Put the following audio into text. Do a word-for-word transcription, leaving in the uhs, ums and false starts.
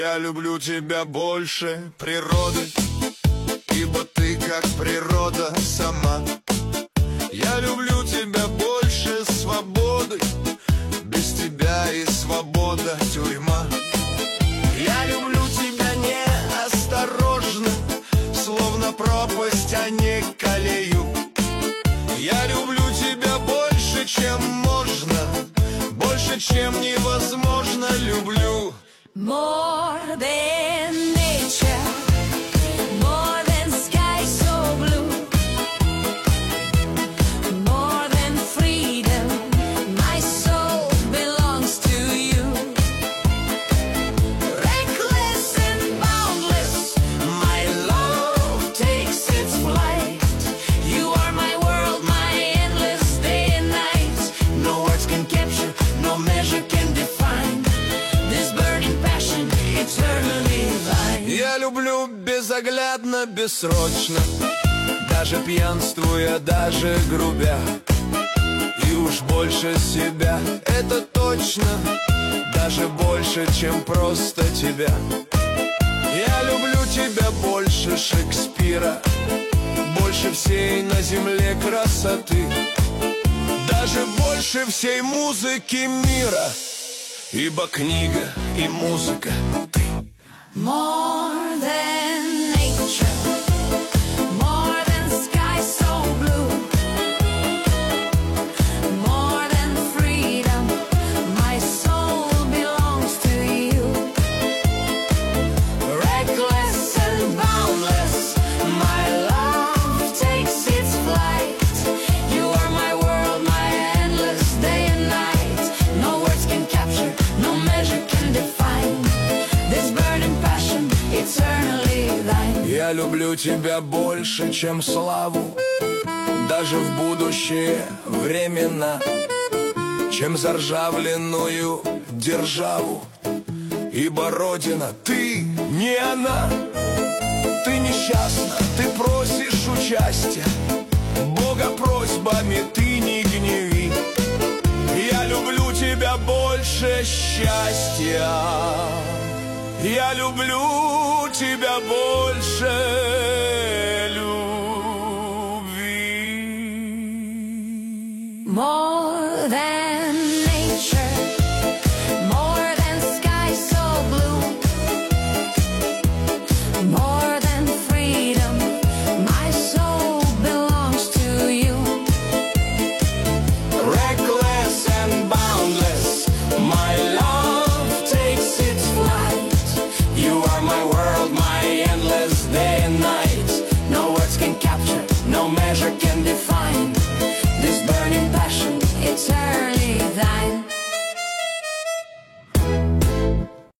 Я люблю тебя больше природы, ибо ты как природа сама. Я люблю тебя больше свободы, без тебя и свобода тюрьма. Я люблю тебя неосторожно, словно пропасть, а не колею. Я люблю тебя больше, чем можно, больше, чем невозможно люблю. More than nature, more than sky so blue, more than freedom, my soul belongs to you. Reckless and boundless, my love takes its flight. You are my world, my endless day and night. No words can capture, no measure can define this burning passion, eternally thine. Я люблю безоглядно, бессрочно, даже пьянствуя, даже грубя. И уж больше себя, это точно, даже больше, чем просто тебя. Я люблю тебя больше Шекспира, больше всей на земле красоты, даже больше всей музыки мира, ибо книга и музыка ты. More than nature, more than sky so blue, more than freedom, my soul belongs to you. Reckless and boundless, my love takes its flight. You are my world, my endless day and night. No words can capture, no measure can define this burning passion, eternally thine. Я люблю тебя больше, чем славу, даже в будущее времена, чем заржавленную державу, ибо Родина, ты не она. Ты несчастна, ты просишь участия, Бога просьбами ты не гневи. Я люблю тебя больше счастья, я люблю тебя больше